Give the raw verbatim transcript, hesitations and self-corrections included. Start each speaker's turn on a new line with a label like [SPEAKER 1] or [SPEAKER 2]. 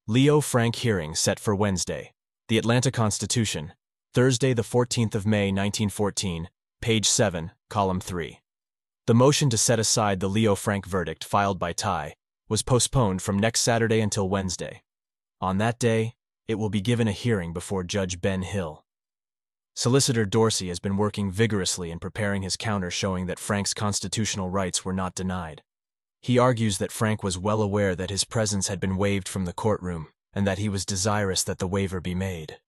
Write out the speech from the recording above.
[SPEAKER 1] Leo Frank hearing set for Wednesday. The Atlanta Constitution, Thursday the fourteenth of May nineteen fourteen, page seven, column three. The motion to set aside the Leo Frank verdict filed by Ty was postponed from next Saturday until Wednesday. On that day, it will be given a hearing before Judge Ben Hill. Solicitor Dorsey has been working vigorously in preparing his counter showing that Frank's constitutional rights were not denied. He argues that Frank was well aware that his presence had been waived from the courtroom and that he was desirous that the waiver be made.